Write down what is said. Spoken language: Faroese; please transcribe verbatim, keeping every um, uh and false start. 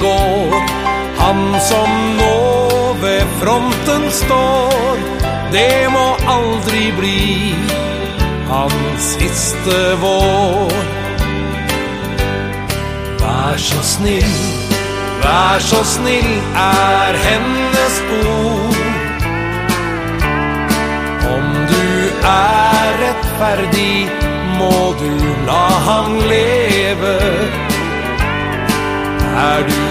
går. Han som nå ved fronten står, det må aldri bli hans siste vår. Vær så snill, vær så snill er hennes ord. Om du er rettferdig, må du la han leve. Er du